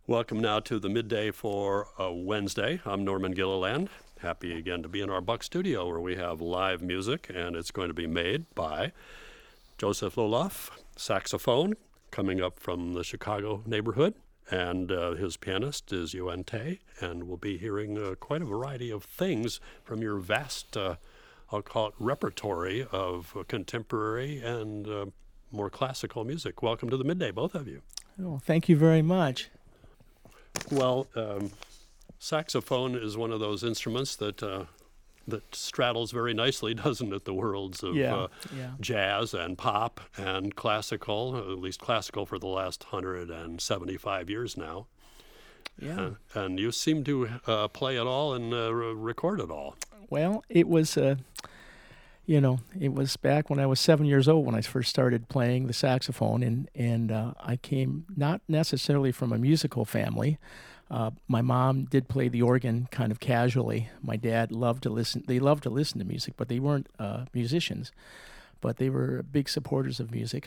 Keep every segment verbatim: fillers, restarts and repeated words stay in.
Welcome now to the midday for uh, Wednesday. I'm Norman Gilliland. Happy again to be in our Buck studio where we have live music, and it's going to be made by Joseph Loloff, saxophone, coming up from the Chicago neighborhood, and uh, his pianist is Yuen Te, and we'll be hearing uh, quite a variety of things from your vast, uh, I'll call it, repertory of uh, contemporary and uh, more classical music. Welcome to the midday, both of you. Oh, thank you very much. Well, um, saxophone is one of those instruments that uh, that straddles very nicely, doesn't it? The worlds of Yeah, uh, yeah. jazz and pop and classical, at least classical for the last one hundred seventy-five years now. Yeah. Uh, and you seem to uh, play it all and uh, re- record it all. Well, it was, uh, you know, it was back when I was seven years old when I first started playing the saxophone, and and uh, I came not necessarily from a musical family. Uh, my mom did play the organ kind of casually. My dad loved to listen. They loved to listen to music, but they weren't uh, musicians. But they were big supporters of music,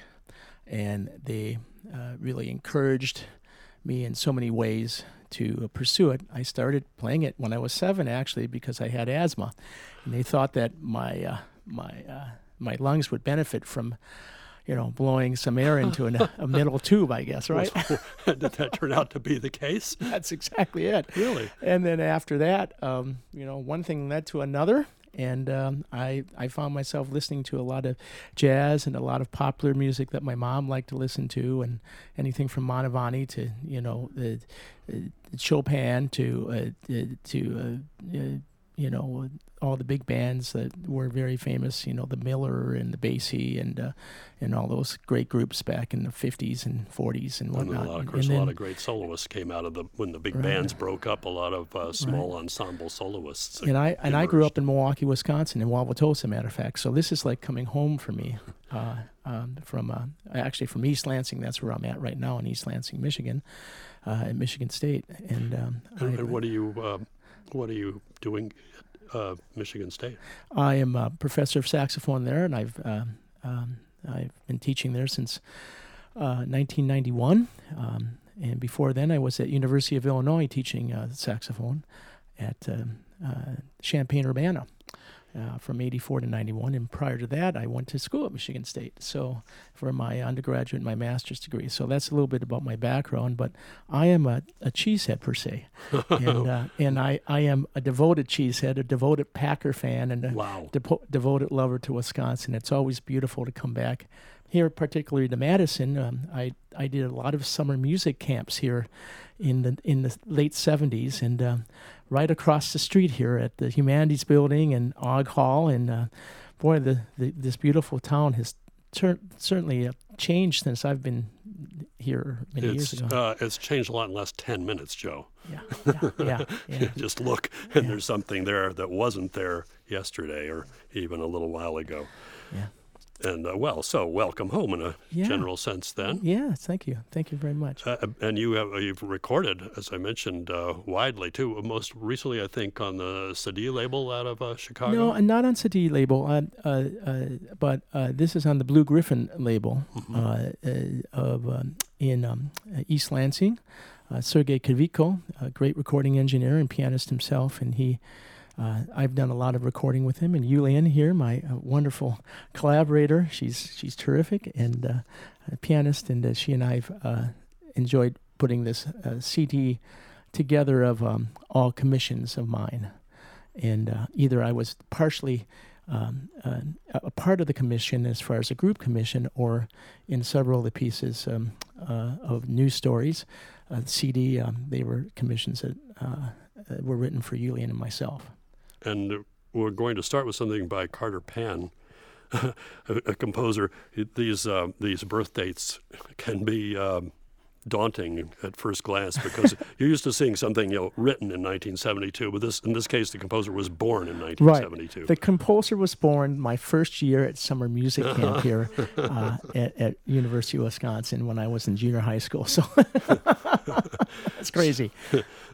and they uh, really encouraged me in so many ways to pursue it. I started playing it when I was seven, actually, because I had asthma, and they thought that my uh, my uh, my lungs would benefit from, you know, blowing some air into an, a middle tube, I guess, right? Did that turn out to be the case? That's exactly it. Really? And then after that, um, you know, one thing led to another, and um, I I found myself listening to a lot of jazz and a lot of popular music that my mom liked to listen to, and anything from Mantovani to, you know, the, uh, Chopin to uh, to uh, uh, you know, all the big bands that were very famous, you know, the Miller and the Basie and uh, and all those great groups back in the fifties and forties and And whatnot. a lot, of course, And a lot then- of great soloists came out of the when the big Right. bands broke up. A lot of uh, small ensemble soloists. And I and I grew emerged. up in Milwaukee, Wisconsin, in Wauwatosa, matter of fact. So this is like coming home for me. Uh, um, from uh, actually from East Lansing, that's where I'm at right now in East Lansing, Michigan, uh, at Michigan State. And um, And, I, and what are you uh, what are you doing at uh, Michigan State? I am a professor of saxophone there, and I've um, um, I've been teaching there since uh, nineteen ninety-one. Um, and before then, I was at University of Illinois teaching uh, saxophone at um, uh, Champaign-Urbana uh, from eighty-four to ninety-one. And prior to that, I went to school at Michigan State. So for my undergraduate and my master's degree. So that's a little bit about my background. But I am a, a cheesehead per se, and uh, and I, I am a devoted cheesehead, a devoted Packer fan, and a Wow. depo- devoted lover to Wisconsin. It's always beautiful to come back here, particularly to Madison. Um, I I did a lot of summer music camps here in the in the late seventies, and um, right across the street here at the Humanities Building and Og Hall, and uh, boy, the, the this beautiful town has tur- certainly uh, changed since I've been here many It's years ago. uh, it's changed a lot in the last ten minutes, Joe. yeah, yeah, yeah, yeah. Just look, and Yeah. there's something there that wasn't there yesterday or even a little while ago. Yeah. And uh, well, so welcome home in a Yeah. general sense, then. Yes, thank you, thank you very much. Uh, and you have you've recorded, as I mentioned, uh, widely too. Most recently, I think, on the Cedille label out of uh, Chicago. No, and not on Cedille label, uh, uh, uh, but uh, this is on the Blue Griffin label Mhm. uh, uh, of um, in um, uh, East Lansing. Uh, Sergei Kvitko, a great recording engineer and pianist himself, and he. Uh, I've done a lot of recording with him, and Yulian here, my uh, wonderful collaborator. She's she's terrific and uh, a pianist, and uh, she and I've uh, enjoyed putting this uh, C D together of um, all commissions of mine. And uh, either I was partially um, uh, a part of the commission as far as a group commission, or in several of the pieces um, uh, of news stories, uh, C D. Um, they were commissions that uh, uh, were written for Yulian and myself. And we're going to start with something by Carter Pan, a, a composer. These uh, these birth dates can be um, daunting at first glance because you're used to seeing something, you know, written in nineteen seventy-two, but this in this case the composer was born in nineteen seventy-two. Right. The composer was born my first year at summer music camp here uh, at, at University of Wisconsin when I was in junior high school. So that's crazy.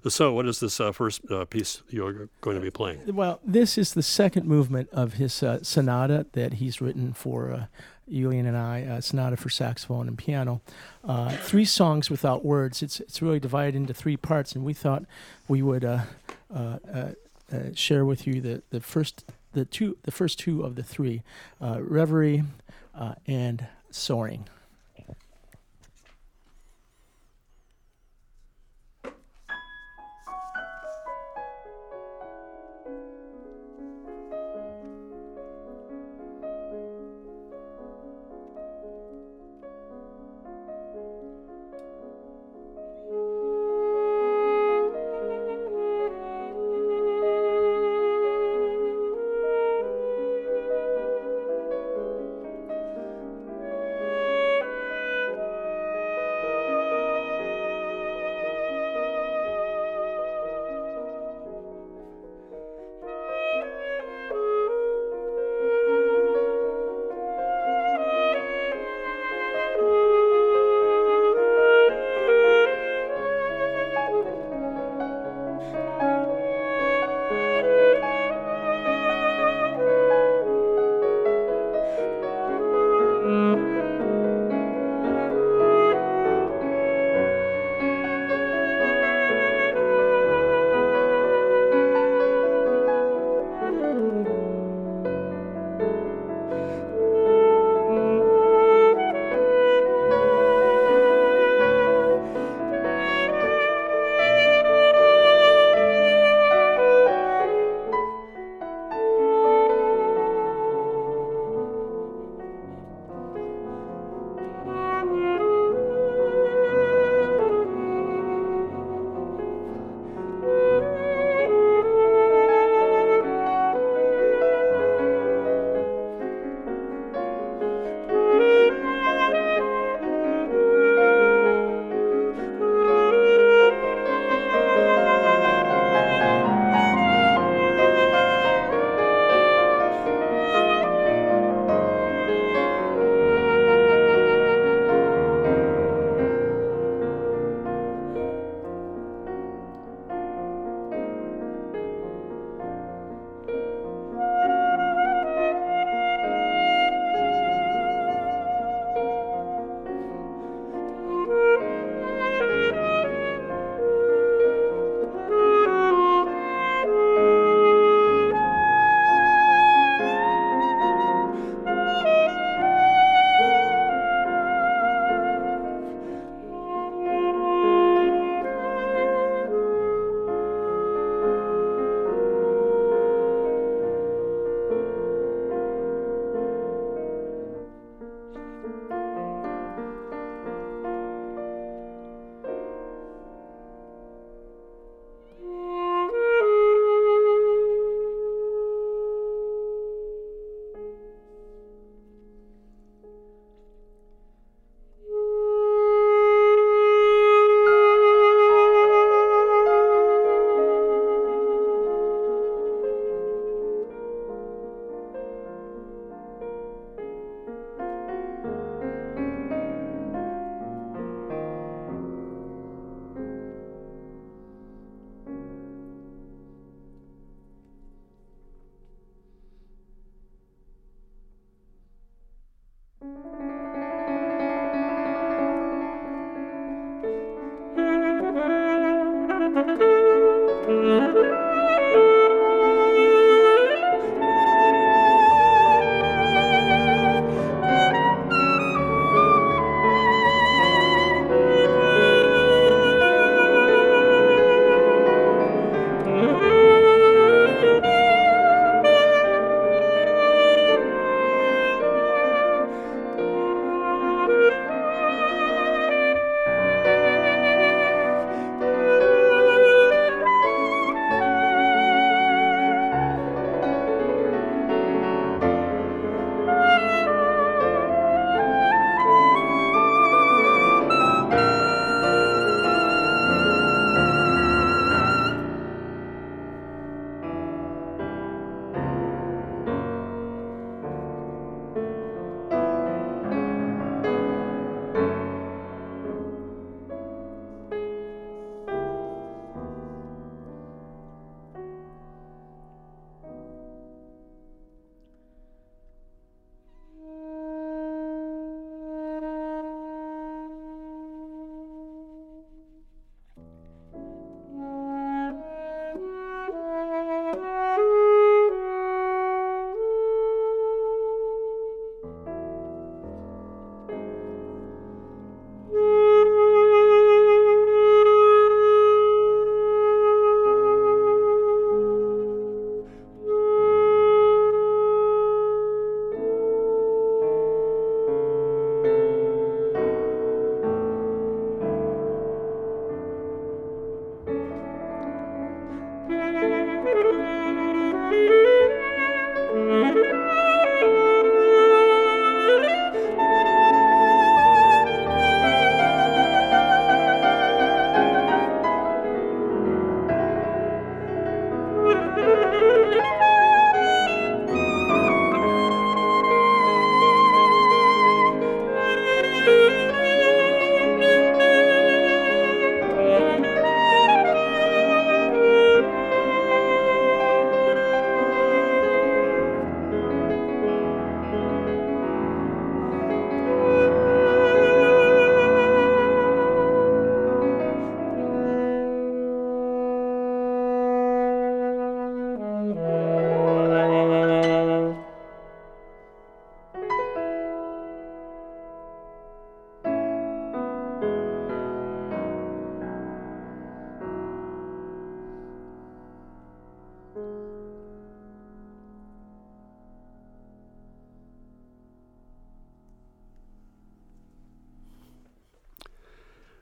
So, what is this uh, first uh, piece you're going to be playing? Well, this is the second movement of his uh, sonata that he's written for uh, Julian and I, uh, sonata for saxophone and piano. Uh, three songs without words. It's it's really divided into three parts, and we thought we would uh, uh, uh, uh, share with you the, the first the two the first two of the three, uh, Reverie uh, and Soaring.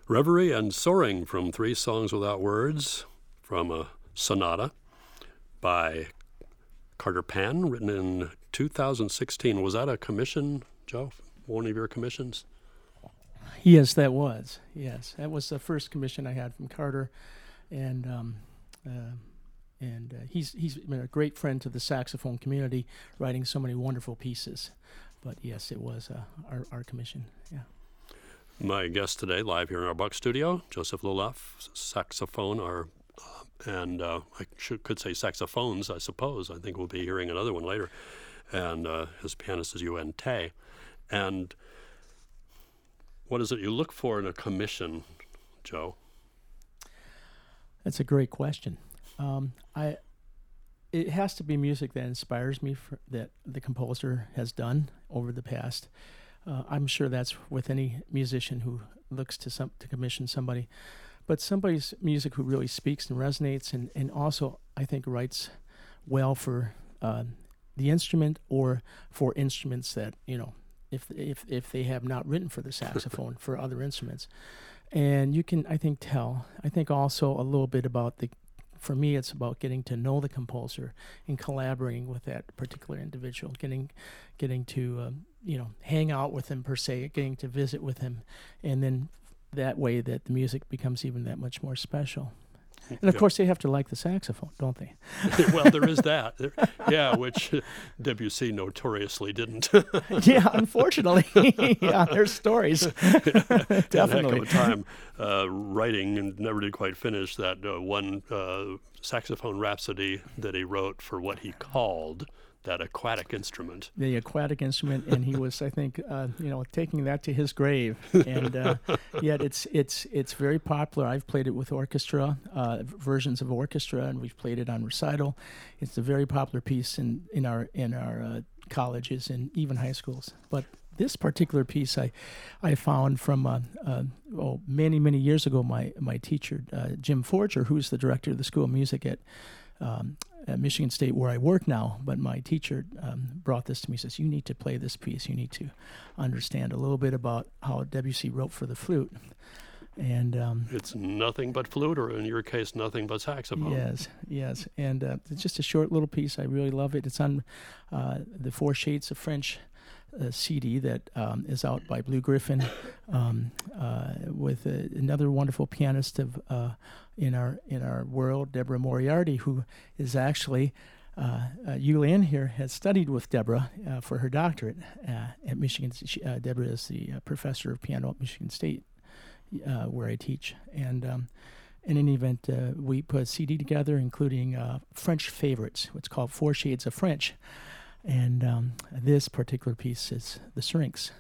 Reverie and Soaring from Three Songs Without Words from a sonata by Carter Pan, written in two thousand sixteen. Was that a commission, Joe? One of your commissions? Yes, that was. Yes, that was the first commission I had from Carter, and um, uh, and uh, he's he's been a great friend to the saxophone community, writing so many wonderful pieces. But yes, it was uh, our our commission. Yeah. My guest today, live here in our Buck studio, Joseph Loloff, saxophone, our, uh, and uh, I should, could say saxophones, I suppose. I think we'll be hearing another one later. And uh, his pianist is Yuen Te. And what is it you look for in a commission, Joe? That's a great question. Um, I it has to be music that inspires me, for, that the composer has done over the past. Uh, I'm sure that's with any musician who looks to some to commission somebody, but somebody's music who really speaks and resonates, and, and also I think writes well for uh, the instrument or for instruments that, you know, if if if they have not written for the saxophone, for other instruments. And you can, I think, tell. I think also a little bit about the, for me, it's about getting to know the composer and collaborating with that particular individual, getting getting to, um, you know, hang out with him per se, getting to visit with him, and then that way that the music becomes even that much more special. And of Yeah. course, they have to like the saxophone, don't they? Well, there is that. There- yeah, which Debussy notoriously didn't. Yeah, unfortunately. Yeah, there's stories. Definitely. Definitely. Heck of a time uh, writing, and never did quite finish that uh, one uh, saxophone rhapsody that he wrote for what he called that aquatic instrument. The aquatic instrument, and he was, I think, uh, you know, taking that to his grave. And uh, yet, it's it's it's very popular. I've played it with orchestra, uh, versions of orchestra, and we've played it on recital. It's a very popular piece in in our in our uh, colleges and even high schools. But this particular piece, I I found from uh, uh, oh many many years ago. My my teacher, uh, Jim Forger, who's the director of the School of Music at. Um, at Michigan State, where I work now, but my teacher um, brought this to me. Says, "You need to play this piece. You need to understand a little bit about how Debussy wrote for the flute." And um, It's nothing but flute, or in your case, nothing but saxophone. yes, yes, and uh, it's just a short little piece. I really love it. It's on uh, the Four Shades of French uh, C D that um, is out by Blue Griffin, um, uh, with uh, another wonderful pianist of uh, in our in our world, Deborah Moriarty, who is actually uh, uh, Yulian here has studied with Deborah uh, for her doctorate uh, at Michigan. She, uh, Deborah is the uh, professor of piano at Michigan State, uh, where I teach, and. Um, In any event, uh, we put a C D together, including uh, French favorites. It's called Four Shades of French. And um, this particular piece is the Syrinx.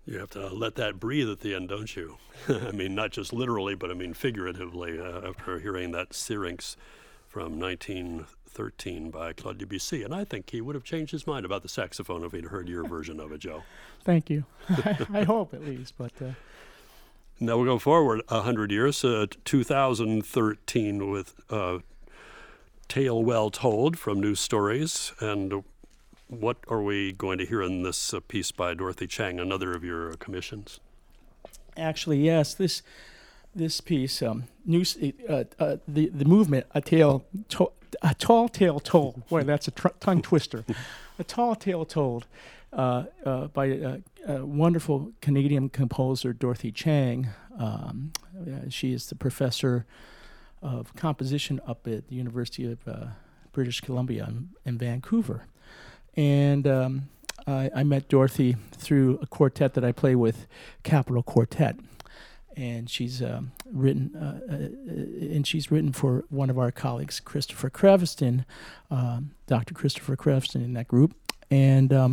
You have to let that breathe at the end, don't you? I mean, not just literally, but I mean figuratively, uh, after hearing that Syrinx from nineteen thirteen by Claude Debussy. And I think he would have changed his mind about the saxophone if he'd heard your version of it, Joe. Thank you. I hope, at least. But uh... Now we'll go forward one hundred years, uh, two thousand thirteen with uh, Tale Well Told from New Stories. And what are we going to hear in this uh, piece by Dorothy Chang, another of your commissions? Actually, yes. This this piece, um, new, uh, uh, the the movement, a tale, to, a tall tale told. Boy, that's a tr- tongue twister. A tall tale told uh, uh, by a, a wonderful Canadian composer, Dorothy Chang. Um, uh, she is the professor of composition up at the University of uh, British Columbia in, in Vancouver. And um, I, I met Dorothy through a quartet that I play with, Capital Quartet. And she's um, written, uh, uh, and she's written for one of our colleagues, Christopher Crevston, um, Doctor Christopher Crevston in that group. And um,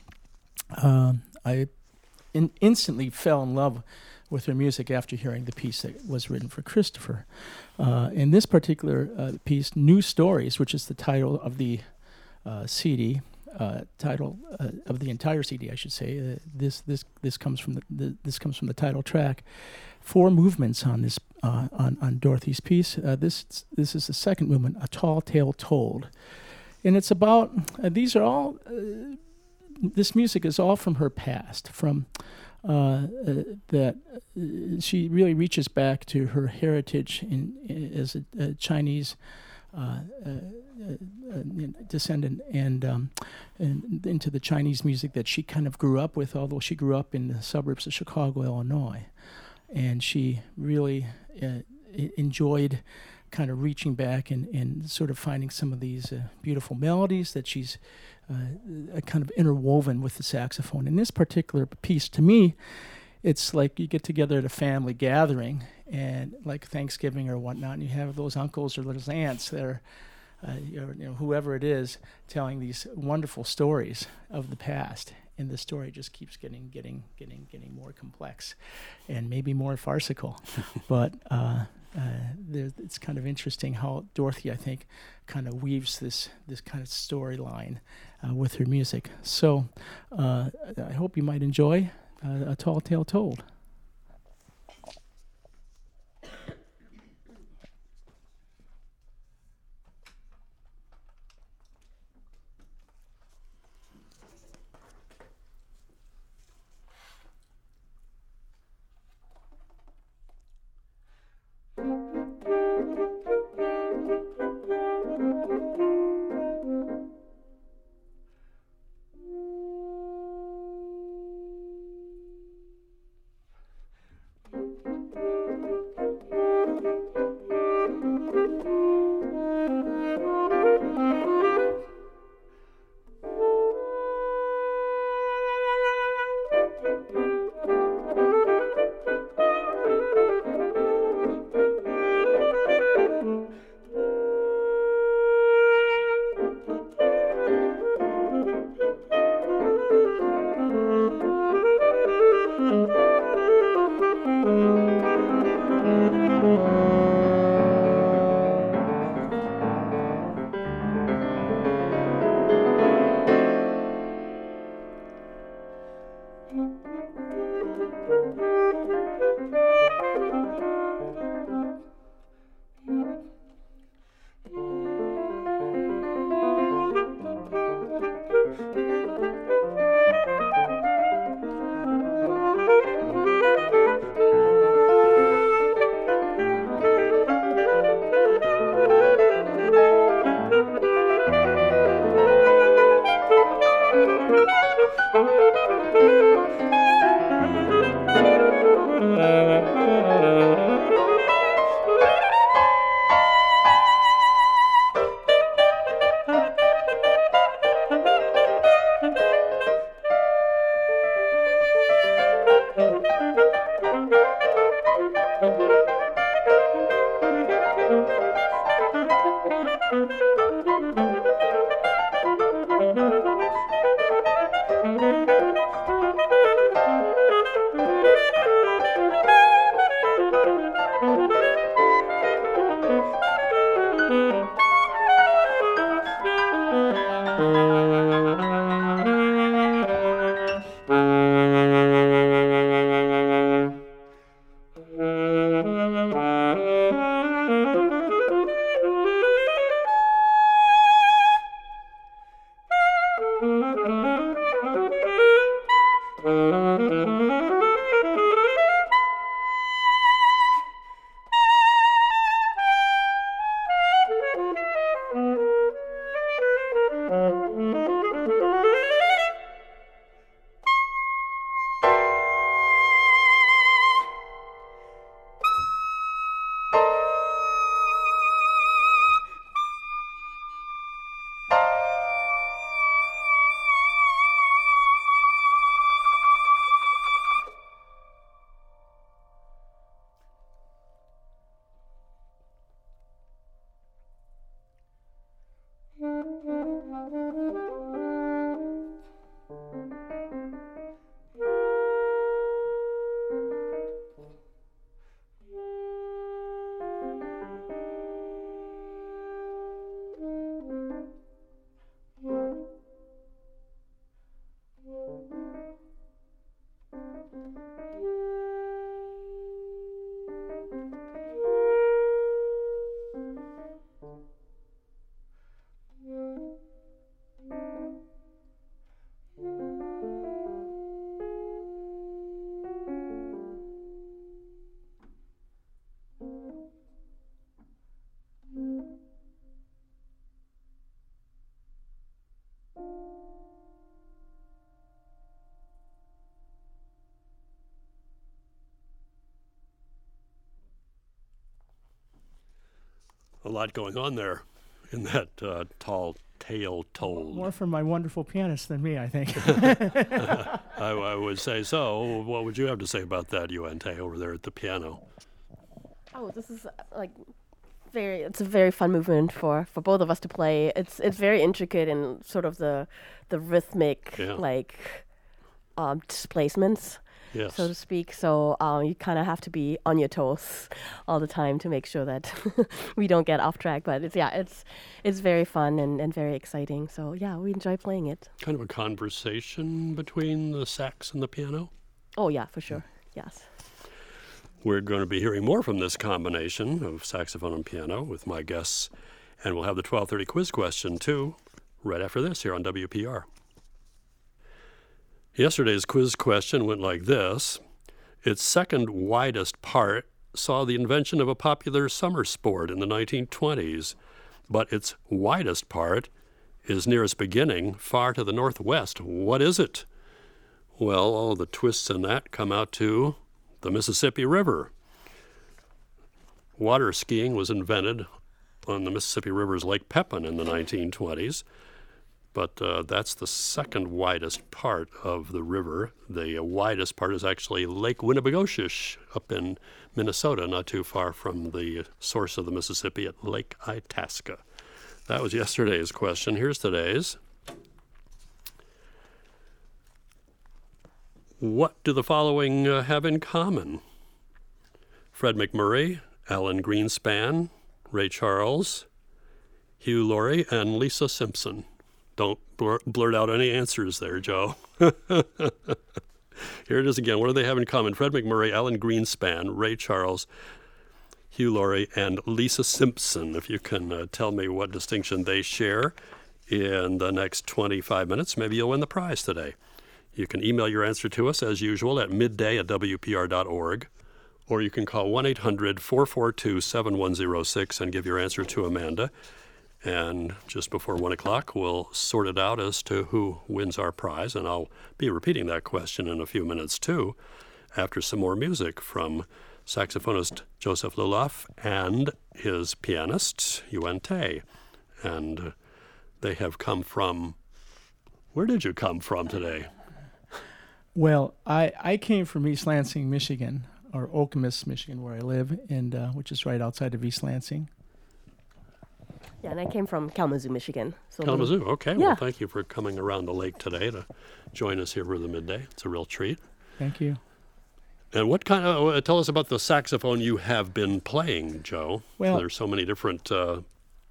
uh, I in- instantly fell in love with her music after hearing the piece that was written for Christopher. Uh, in this particular uh, piece, New Stories, which is the title of the uh, C D, uh, title uh, of the entire C D, I should say. Uh, this this this comes from the, the this comes from the title track. Four movements on this uh, on on Dorothy's piece. Uh, this this is the second movement, A Tall Tale Told, and it's about uh, these are all. Uh, this music is all from her past, from. Uh, uh, that uh, she really reaches back to her heritage in, in as a, a Chinese uh, uh, uh, descendant, and, um, and into the Chinese music that she kind of grew up with, although she grew up in the suburbs of Chicago, Illinois. And she really uh, enjoyed kind of reaching back and, and sort of finding some of these uh, beautiful melodies that she's Uh, kind of interwoven with the saxophone. In this particular piece, to me, it's like you get together at a family gathering, and like Thanksgiving or whatnot, and you have those uncles or those aunts that are, uh, you know, whoever it is, telling these wonderful stories of the past. And the story just keeps getting, getting, getting, getting more complex, and maybe more farcical. But uh, uh, there, it's kind of interesting how Dorothy, I think, kind of weaves this this kind of storyline uh, with her music. So uh, I hope you might enjoy uh, A Tall Tale Told. A lot going on there in that uh, tall tale told. More from my wonderful pianist than me, I think. I, I would say so. What would you have to say about that, Yuente, over there at the piano? Oh, this is uh, like very. It's a very fun movement for, for both of us to play. It's it's very intricate in sort of the the rhythmic Yeah. like um, displacements, Yes. so to speak. So um, you kind of have to be on your toes all the time to make sure that we don't get off track. But it's yeah, it's it's very fun and, and very exciting. So yeah, we enjoy playing it. Kind of a conversation between the sax and the piano. Oh yeah, for sure. Yes. We're going to be hearing more from this combination of saxophone and piano with my guests, and we'll have the twelve thirty quiz question, too, right after this here on W P R. Yesterday's quiz question went like this. Its second widest part saw the invention of a popular summer sport in the nineteen twenties, but its widest part is near its beginning, far to the northwest. What is it? Well, all the twists in that come out to the Mississippi River. Water skiing was invented on the Mississippi River's Lake Pepin in the nineteen twenties, but uh, that's the second widest part of the river. The uh, widest part is actually Lake Winnebagoshish up in Minnesota, not too far from the source of the Mississippi at Lake Itasca. That was yesterday's question. Here's today's. What do the following uh, have in common? Fred McMurray, Alan Greenspan, Ray Charles, Hugh Laurie, and Lisa Simpson. Don't blur- blurt out any answers there, Joe. Here it is again. What do they have in common? Fred McMurray, Alan Greenspan, Ray Charles, Hugh Laurie, and Lisa Simpson. If you can uh, tell me what distinction they share in the next twenty-five minutes, maybe you'll win the prize today. You can email your answer to us, as usual, at midday at W P R dot org, or you can call one eight hundred four four two seven one zero six and give your answer to Amanda. And just before one o'clock, we'll sort it out as to who wins our prize, and I'll be repeating that question in a few minutes, too, after some more music from saxophonist Joseph Luloff and his pianist, Yuente. And uh, they have come from... Where did you come from today? Well, I, I came from East Lansing, Michigan, or Okemos, Michigan, where I live, and uh, which is right outside of East Lansing. Yeah, and I came from Kalamazoo, Michigan. So Kalamazoo, okay. Yeah. Well, thank you for coming around the lake today to join us here for the midday. It's a real treat. Thank you. And what kind of, uh, tell us about the saxophone you have been playing, Joe. Well- There's so many different uh,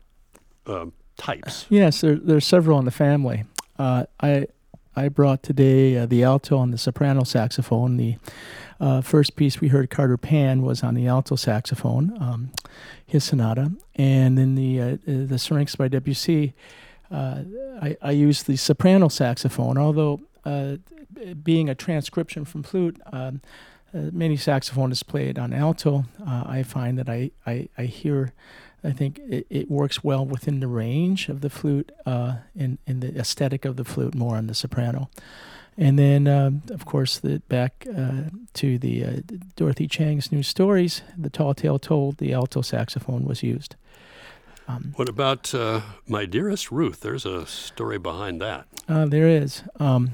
uh, types. Yes, there, there's several in the family. Uh, I I brought today uh, the alto and the soprano saxophone. The uh, first piece we heard, Carter Pan, was on the alto saxophone, um, his sonata, and then the uh, the Syrinx by Debussy. Uh, I, I used the soprano saxophone, although uh, being a transcription from flute, um, uh, many saxophonists play it on alto. Uh, I find that I, I, I hear. I think it, it works well within the range of the flute uh, and, and the aesthetic of the flute more on the soprano. And then, um, of course, the back uh, to the uh, Dorothy Chang's New Stories, the Tall Tale Told, the alto saxophone was used. Um, What about uh, My Dearest Ruth? There's a story behind that. uh, there is. Um,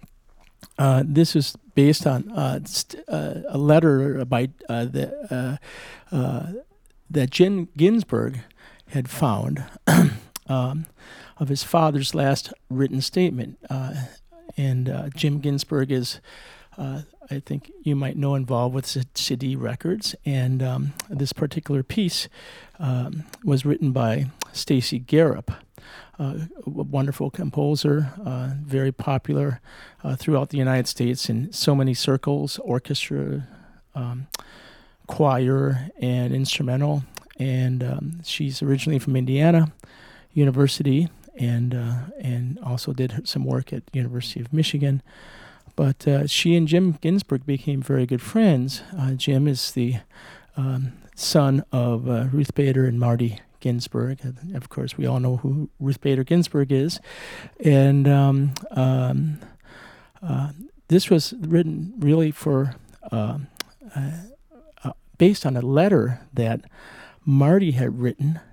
uh, this is based on uh, st- uh, a letter by uh, the uh, uh, that Jim Ginsburg had found um, of his father's last written statement. Uh, and uh, Jim Ginsburg is, uh, I think you might know, involved with C- CD Records. And um, this particular piece um, was written by Stacy Garrop, uh, a wonderful composer, uh, very popular uh, throughout the United States in so many circles, orchestra, um, choir, and instrumental. And um, she's originally from Indiana University, and uh, and also did some work at University of Michigan. But uh, she and Jim Ginsburg became very good friends. Uh, Jim is the um, son of uh, Ruth Bader and Marty Ginsburg. And of course, we all know who Ruth Bader Ginsburg is. And um, um, uh, this was written really for, uh, uh, uh, based on a letter that Marty had written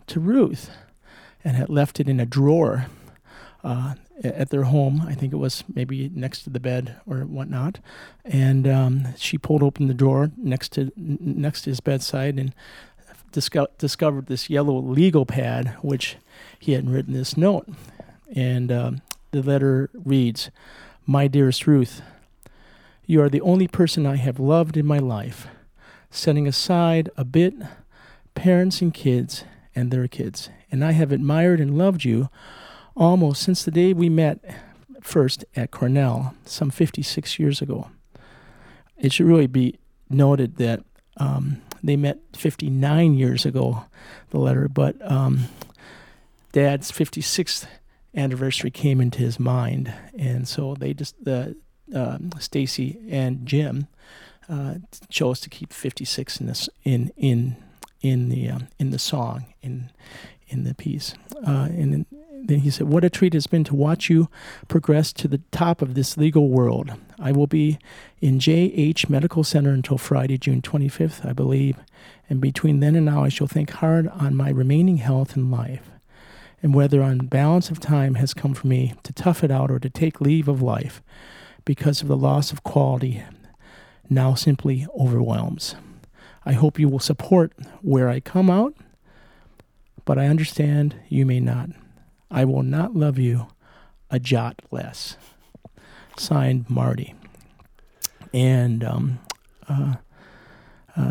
to Ruth and had left it in a drawer uh, at their home. I think it was maybe next to the bed or whatnot. And um, she pulled open the drawer next to n- next to his bedside and disco- discovered this yellow legal pad, which he had written this note. And um, the letter reads, "My dearest Ruth, you are the only person I have loved in my life, setting aside a bit parents and kids and their kids. And I have admired and loved you almost since the day we met first at Cornell some fifty-six years ago." It should really be noted that um, they met fifty-nine years ago, the letter, but um, Dad's fifty-sixth anniversary came into his mind, and so they just, uh, uh, Stacy and Jim uh, chose to keep fifty-six in this in in in the um, in the song in in the piece, uh, and then, then he said, "What a treat it's been to watch you progress to the top of this legal world. I will be in J H Medical Center until Friday, June twenty-fifth, I believe, and between then and now I shall think hard on my remaining health and life, and whether on balance of time has come for me to tough it out or to take leave of life because of the loss of quality now simply overwhelms. I hope you will support where I come out, but I understand you may not. I will not love you a jot less." Signed, Marty. And um, uh, uh,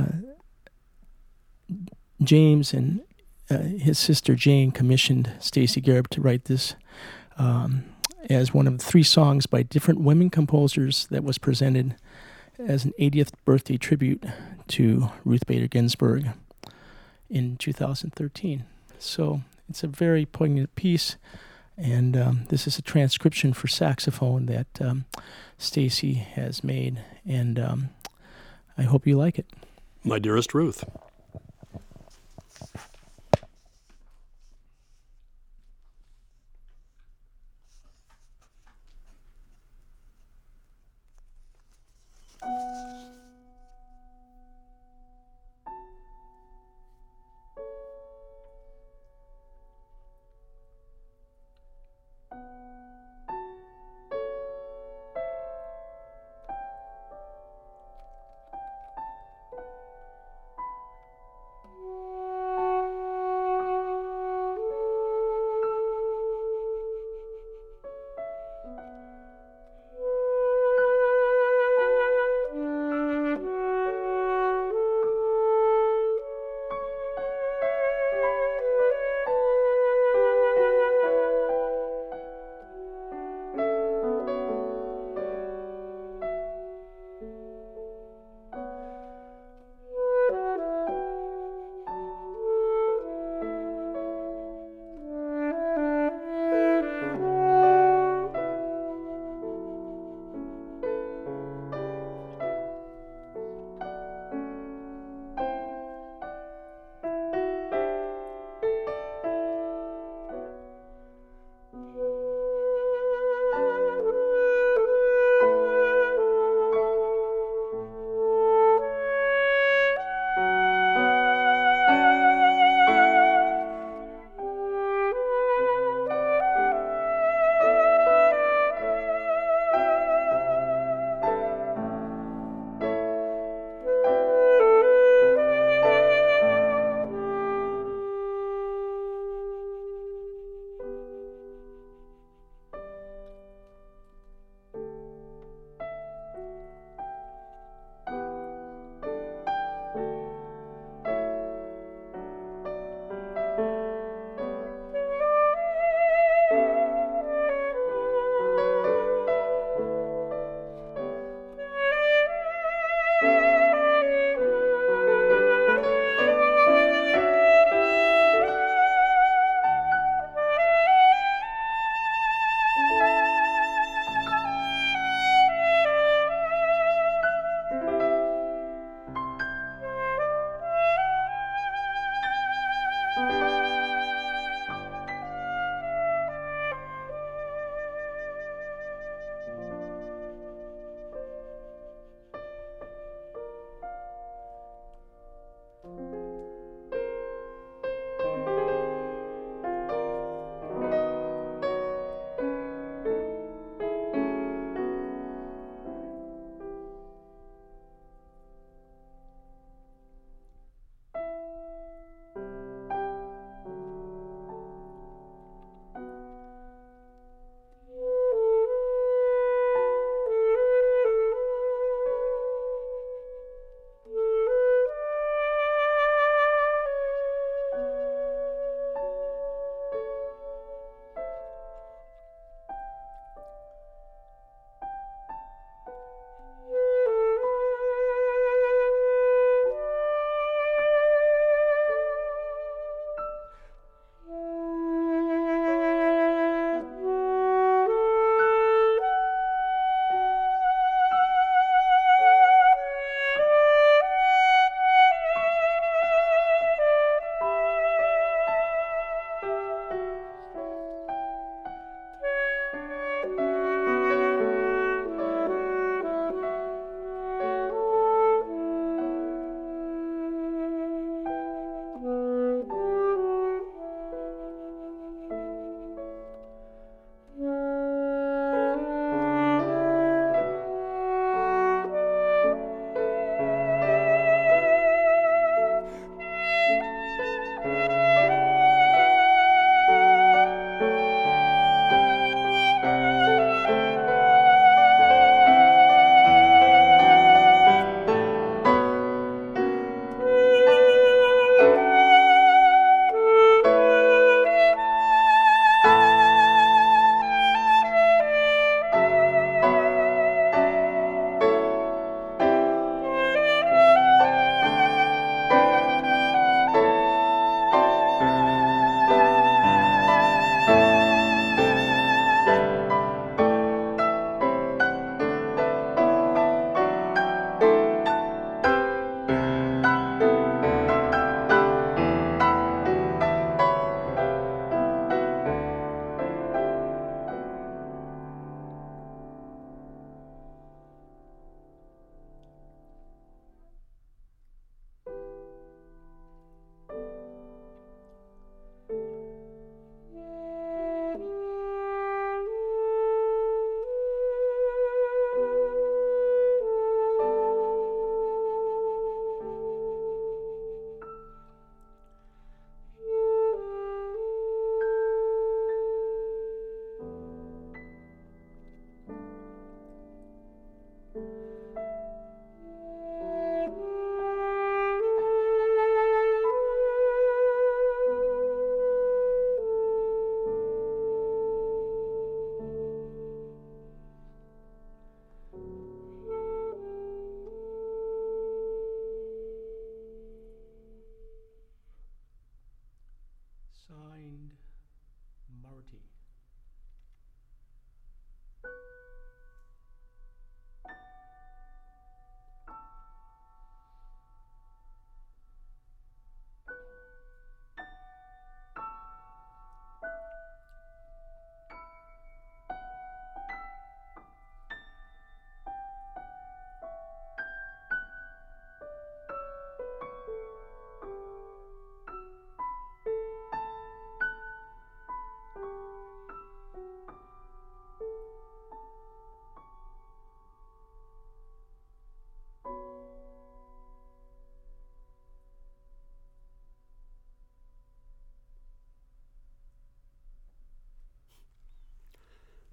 James and uh, his sister Jane commissioned Stacy Garib to write this um, as one of the three songs by different women composers that was presented as an eightieth birthday tribute to Ruth Bader Ginsburg in two thousand thirteen. So it's a very poignant piece, and um, this is a transcription for saxophone that um, Stacy has made, and um, I hope you like it. My dearest Ruth.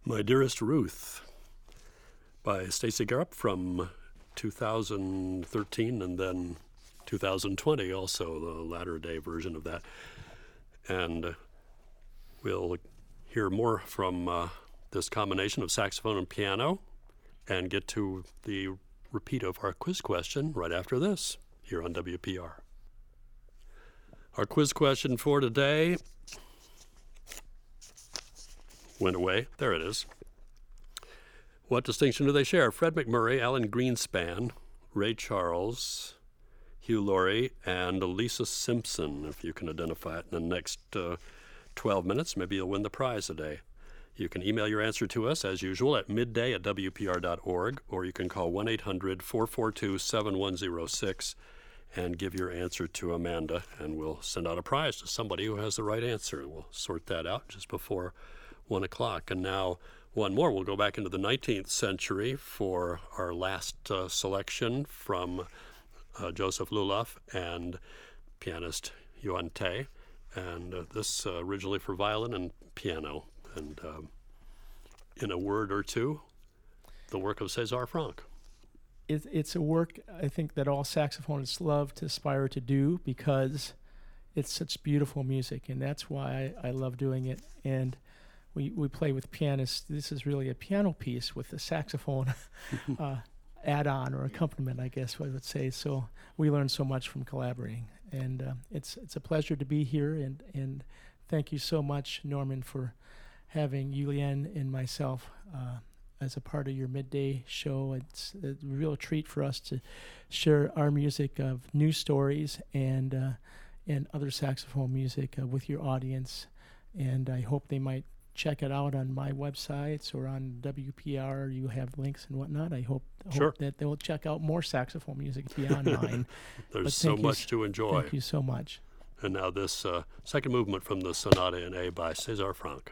My Dearest Ruth by Stacey Garup from two thousand thirteen and then two thousand twenty, also the latter day version of that. And we'll hear more from uh, this combination of saxophone and piano and get to the repeat of our quiz question right after this here on W P R. Our quiz question for today went away. There it is. What distinction do they share? Fred McMurray, Alan Greenspan, Ray Charles, Hugh Laurie, and Lisa Simpson. If you can identify it in the next uh, twelve minutes, maybe you'll win the prize today. You can email your answer to us, as usual, at midday at W P R dot org, or you can call one eight hundred four four two seven one zero six and give your answer to Amanda, and we'll send out a prize to somebody who has the right answer. And we'll sort that out just before one o'clock. And now one more. We'll go back into the nineteenth century for our last uh, selection from uh, Joseph Lulaf and pianist Yuan Te. And uh, this uh, originally for violin and piano. And um, in a word or two, the work of César Franck. It, it's a work I think that all saxophonists love to aspire to do because it's such beautiful music, and that's why I, I love doing it. And we, we play with pianists. This is really a piano piece with a saxophone uh, add-on or accompaniment, I guess I would say. So we learn so much from collaborating, and uh, it's it's a pleasure to be here. And and thank you so much, Norman, for having Yulian and myself uh, as a part of your midday show. It's a real treat for us to share our music of new stories and uh, and other saxophone music uh, with your audience. And I hope they might check it out on my websites or on W P R. You have links and whatnot. I hope, sure. hope that they'll check out more saxophone music beyond mine. There's But so thank you much s- to enjoy. Thank you so much. And now this uh, second movement from the Sonata in A by César Franck.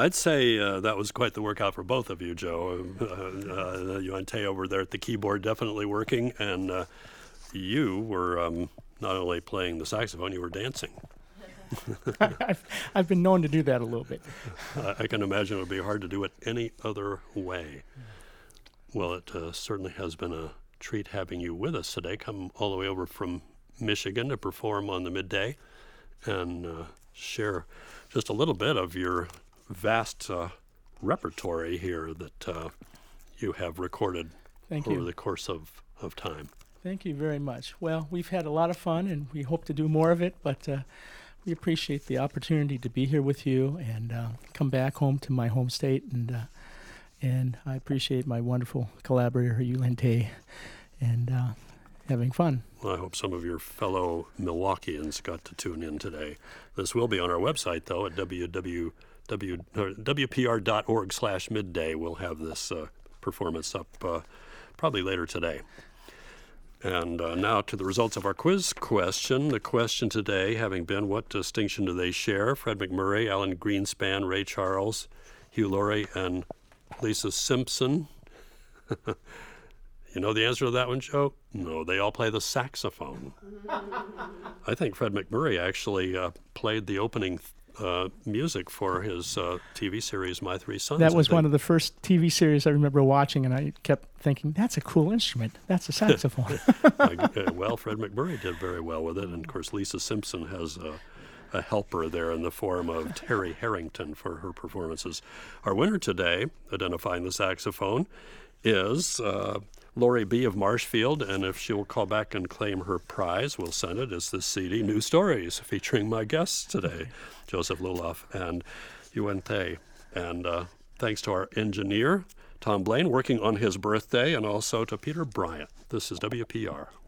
I'd say uh, that was quite the workout for both of you, Joe. Uh, uh, you and Tay over there at the keyboard definitely working, and uh, you were um, not only playing the saxophone, you were dancing. I've, I've been known to do that a little bit. uh, I can imagine it would be hard to do it any other way. Well, it uh, certainly has been a treat having you with us today. Come all the way over from Michigan to perform on the midday and uh, share just a little bit of your vast uh, repertory here that uh, you have recorded Thank over you. the course of, of time. Thank you very much. Well, we've had a lot of fun, and we hope to do more of it, but uh, we appreciate the opportunity to be here with you and uh, come back home to my home state, and uh, and I appreciate my wonderful collaborator, Yulin Tay, and uh, having fun. Well, I hope some of your fellow Milwaukeeans got to tune in today. This will be on our website, though, at w w w dot w p r dot org slash midday. We'll have this uh, performance up uh, probably later today. And uh, now to the results of our quiz question. The question today having been, what distinction do they share? Fred MacMurray, Alan Greenspan, Ray Charles, Hugh Laurie, and Lisa Simpson. You know the answer to that one, Joe? No, they all play the saxophone. I think Fred MacMurray actually uh, played the opening uh, music for his uh, T V series, My Three Sons. That was one of the first T V series I remember watching, and I kept thinking, that's a cool instrument. That's a saxophone. uh, well, Fred MacMurray did very well with it, and of course Lisa Simpson has a, a helper there in the form of Terry Harrington for her performances. Our winner today, identifying the saxophone, is uh, Lori B. of Marshfield, and if she'll call back and claim her prize, we'll send it. It's the C D New Stories featuring my guests today, Joseph Loloff and Yuen Tay. And uh, thanks to our engineer, Tom Blaine, working on his birthday, and also to Peter Bryant. This is W P R.